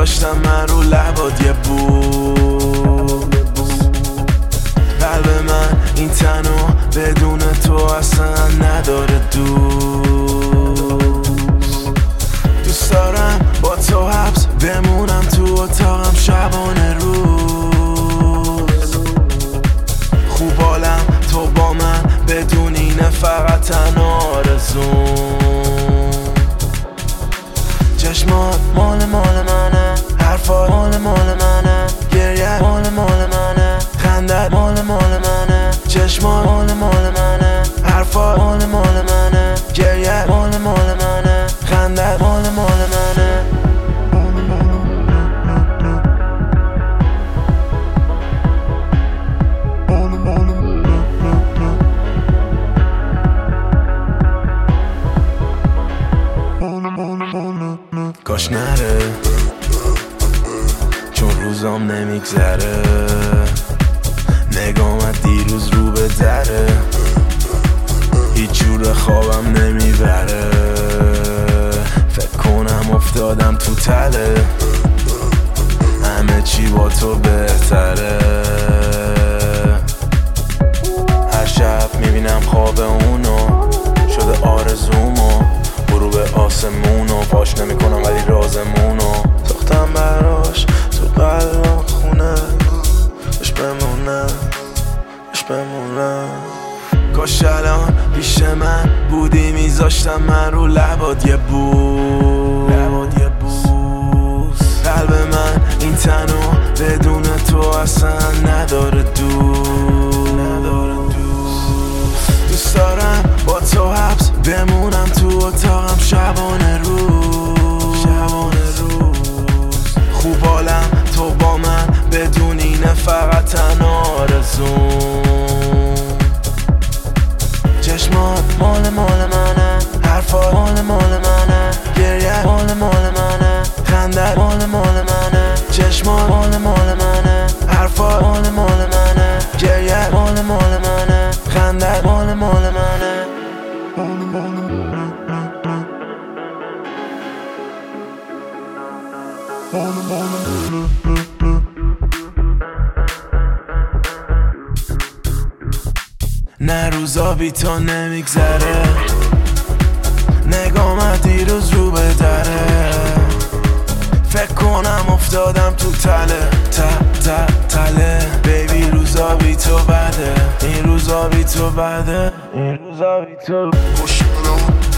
میذاشتم من رو لبات یه بوس. قلب من این تنو بدون تو اصلا نداره دوست دارم با تو حبس بمونم تو اتاقم شبانه روز. خوب حالم تو با من بدون اینه فقط تنها آرزوم. چشمات مال منه، حرفات مال منه، گریه مال منه، خندت مال منه. چشمات مال منه، حرفات مال منه، گریه مال منه، خندت مال منه. کاش نره چون روزام نمیگذره، نگامت دیروز رو به دره، هیچ جور خوابم نمیبره. فکر کنم افتادم تو تله، همه چی با تو بهتره. هر شب میبینم خواب اونو، شده آرزومو، برو به آسمونو پاش نمیکنم ولی رازمونو ساختم براش تو قلبم خونه. اش بمونه کاش الان پیش من بودی میذاشتم من رو لبات یه بوس. قلب من این تنو بدون تو اصلا نداره دوست دارم با تو حبس بمونم تو اتاقم شبانه روز. خوب حالم تو با من بدون اینه فقط تنها آرزوم. چشمات مال منه، حرفات مال منه، گریه مال منه، خندت مال منه. چشمات مال منه، حرفات مال منه، گریه مال منه، خندت مال منه. نه روزا بی تو نمیگذره، نگامت دیروز رو به دره. فکر کنم افتادم تو تله بیبی روزا بی تو بده، این روزا بی تو بده، این روزا بی تو.